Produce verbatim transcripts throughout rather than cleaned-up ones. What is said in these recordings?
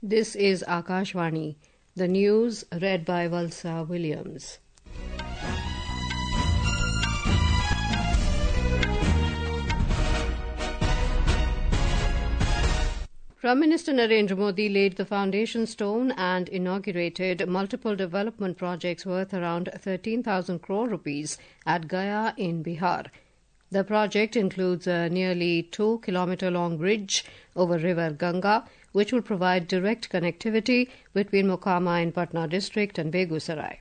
This is Akashvani. The news read by Valsa Williams. Prime Minister Narendra Modi laid the foundation stone and inaugurated multiple development projects worth around thirteen thousand crore rupees at Gaya in Bihar. The project includes a nearly two kilometre long bridge over river Ganga, which will provide direct connectivity between Mokama in Patna district and Begusarai.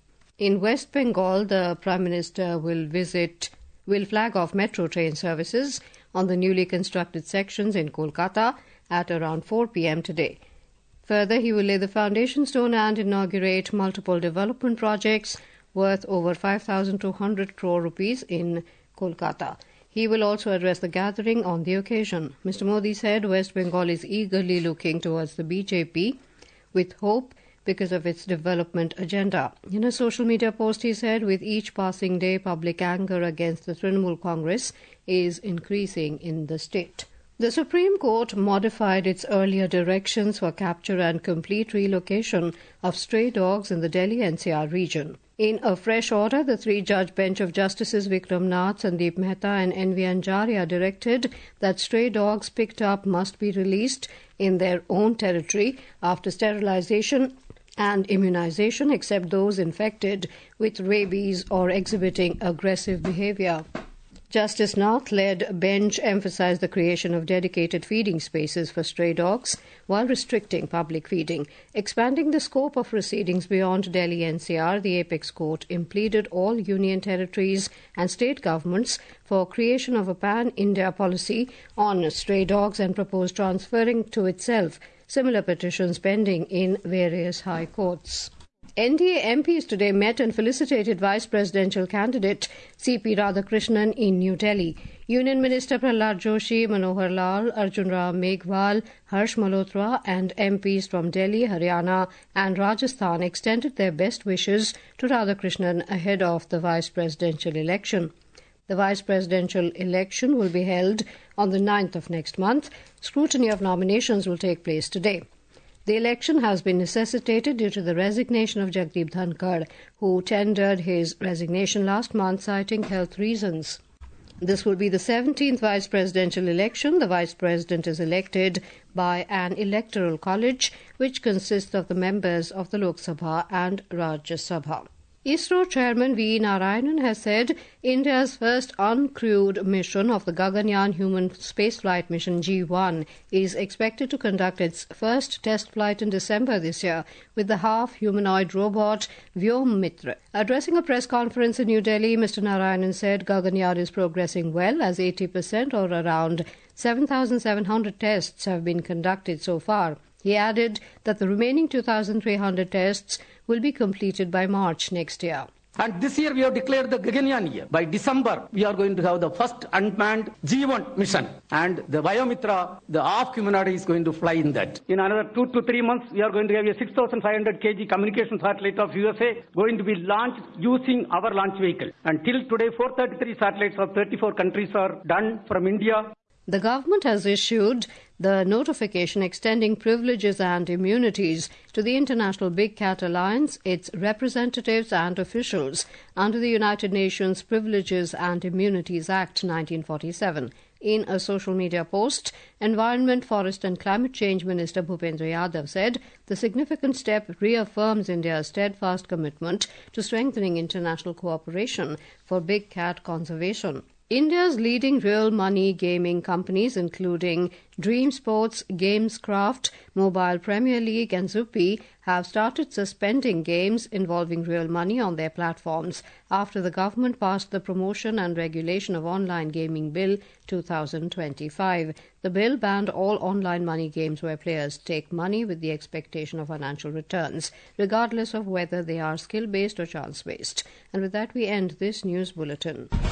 In West Bengal, the Prime Minister will visit, will flag off metro train services on the newly constructed sections in Kolkata at around four p.m. today. Further, he will lay the foundation stone and inaugurate multiple development projects worth over five thousand two hundred crore rupees in Kolkata. He will also address the gathering on the occasion. Mister Modi said West Bengal is eagerly looking towards the B J P with hope because of its development agenda. In a social media post, he said, with each passing day, public anger against the Trinamool Congress is increasing in the state. The Supreme Court modified its earlier directions for capture and complete relocation of stray dogs in the Delhi N C R region. In a fresh order, the three-judge bench of Justices Vikram Nath, Sandeep Mehta and N V Anjaria directed that stray dogs picked up must be released in their own territory after sterilization and immunization, except those infected with rabies or exhibiting aggressive behavior. Justice Nath-led bench emphasized the creation of dedicated feeding spaces for stray dogs while restricting public feeding. Expanding the scope of proceedings beyond Delhi N C R, the Apex Court impleaded all union territories and state governments for creation of a pan-India policy on stray dogs and proposed transferring to itself similar petitions pending in various high courts. N D A M Ps today met and felicitated Vice Presidential candidate C P Radhakrishnan in New Delhi. Union Minister Prahlad Joshi, Manohar Lal, Arjun Ram Meghwal, Harsh Malhotra and M Ps from Delhi, Haryana and Rajasthan extended their best wishes to Radhakrishnan ahead of the Vice Presidential election. The Vice Presidential election will be held on the ninth of next month. Scrutiny of nominations will take place today. The election has been necessitated due to the resignation of Jagdeep Dhankar, who tendered his resignation last month citing health reasons. This will be the seventeenth vice presidential election. The vice president is elected by an electoral college which consists of the members of the Lok Sabha and Rajya Sabha. ISRO Chairman V. Narayanan has said India's first uncrewed mission of the Gaganyaan human spaceflight mission G one is expected to conduct its first test flight in December this year with the half-humanoid robot Vyom Mitra. Addressing a press conference in New Delhi, Mister Narayanan said Gaganyaan is progressing well as eighty percent or around seven thousand seven hundred tests have been conducted so far. He added that the remaining two thousand three hundred tests will be completed by March next year. And this year we have declared the Gaganyaan year. By December, we are going to have the first unmanned G one mission. And the Vyomitra, the half-humanoid, is going to fly in that. In another two to three months, we are going to have a six thousand five hundred kilogram communication satellite of U S A going to be launched using our launch vehicle. And till today, four hundred thirty-three satellites of thirty-four countries are done from India. The government has issued the notification extending privileges and immunities to the International Big Cat Alliance, its representatives and officials under the United Nations Privileges and Immunities Act nineteen forty-seven. In a social media post, Environment, Forest and Climate Change Minister Bhupendra Yadav said the significant step reaffirms India's steadfast commitment to strengthening international cooperation for big cat conservation. India's leading real money gaming companies, including Dream Sports, Gamescraft, Mobile Premier League and Zupi, have started suspending games involving real money on their platforms after the government passed the Promotion and Regulation of Online Gaming Bill two thousand twenty-five. The bill banned all online money games where players take money with the expectation of financial returns, regardless of whether they are skill-based or chance-based. And with that, we end this news bulletin.